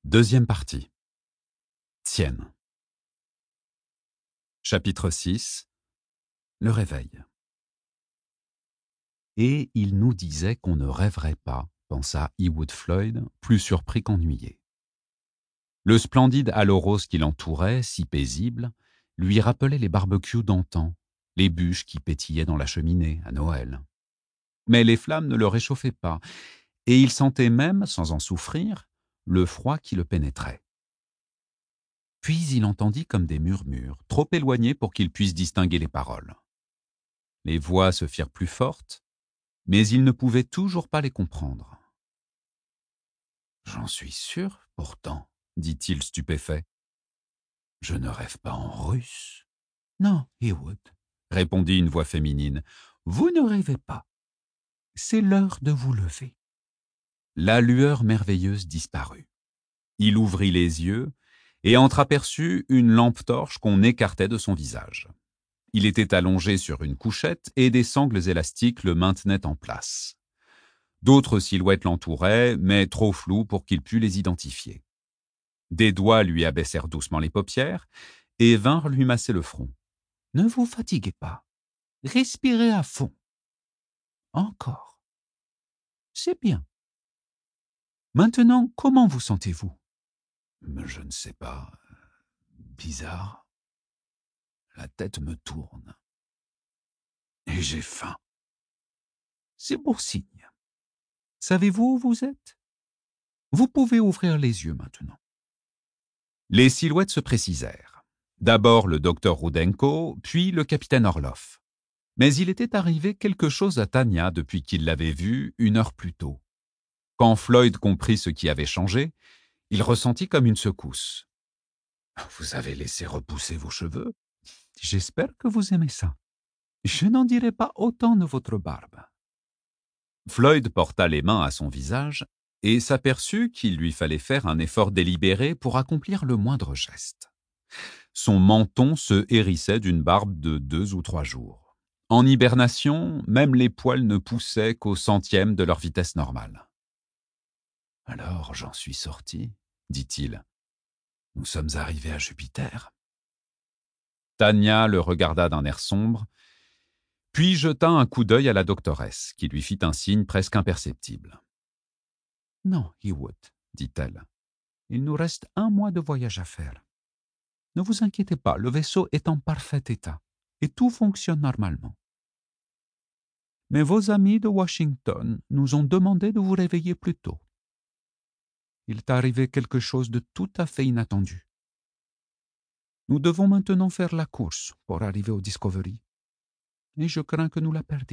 Deuxième partie. Tienne. Chapitre 6. Le réveil. Et il nous disait qu'on ne rêverait pas, pensa Heywood Floyd, plus surpris qu'ennuyé. Le splendide halo rose qui l'entourait, si paisible, lui rappelait les barbecues d'antan, les bûches qui pétillaient dans la cheminée à Noël. Mais les flammes ne le réchauffaient pas, et il sentait même, sans en souffrir, le froid qui le pénétrait. Puis il entendit comme des murmures, trop éloignés pour qu'il puisse distinguer les paroles. Les voix se firent plus fortes, mais il ne pouvait toujours pas les comprendre. « J'en suis sûr, pourtant, » dit-il stupéfait. « Je ne rêve pas en russe. »« Non, Heywood, » répondit une voix féminine, « vous ne rêvez pas. C'est l'heure de vous lever. » La lueur merveilleuse disparut. Il ouvrit les yeux et entreaperçut une lampe torche qu'on écartait de son visage. Il était allongé sur une couchette et des sangles élastiques le maintenaient en place. D'autres silhouettes l'entouraient, mais trop floues pour qu'il pût les identifier. Des doigts lui abaissèrent doucement les paupières et vinrent lui masser le front. « Ne vous fatiguez pas. Respirez à fond. Encore. C'est bien. Maintenant, comment vous sentez-vous ? » ?»« Je ne sais pas. Bizarre. La tête me tourne. Et j'ai faim. » »« C'est bon signe. Savez-vous où vous êtes ? Vous pouvez ouvrir les yeux maintenant. » Les silhouettes se précisèrent. D'abord le docteur Rudenko, puis le capitaine Orloff. Mais il était arrivé quelque chose à Tania depuis qu'il l'avait vue 1 heure plus tôt. Quand Floyd comprit ce qui avait changé, il ressentit comme une secousse. « Vous avez laissé repousser vos cheveux ? J'espère que vous aimez ça. Je n'en dirai pas autant de votre barbe. » Floyd porta les mains à son visage et s'aperçut qu'il lui fallait faire un effort délibéré pour accomplir le moindre geste. Son menton se hérissait d'une barbe de 2 ou 3 jours. En hibernation, même les poils ne poussaient qu'au centième de leur vitesse normale. « Alors j'en suis sorti, » dit-il. « Nous sommes arrivés à Jupiter. » Tania le regarda d'un air sombre, puis jeta un coup d'œil à la doctoresse, qui lui fit un signe presque imperceptible. « Non, Heywood, » dit-elle. « Il nous reste 1 mois de voyage à faire. Ne vous inquiétez pas, le vaisseau est en parfait état et tout fonctionne normalement. Mais vos amis de Washington nous ont demandé de vous réveiller plus tôt. Il est arrivé quelque chose de tout à fait inattendu. Nous devons maintenant faire la course pour arriver au Discovery. Et je crains que nous la perdions. »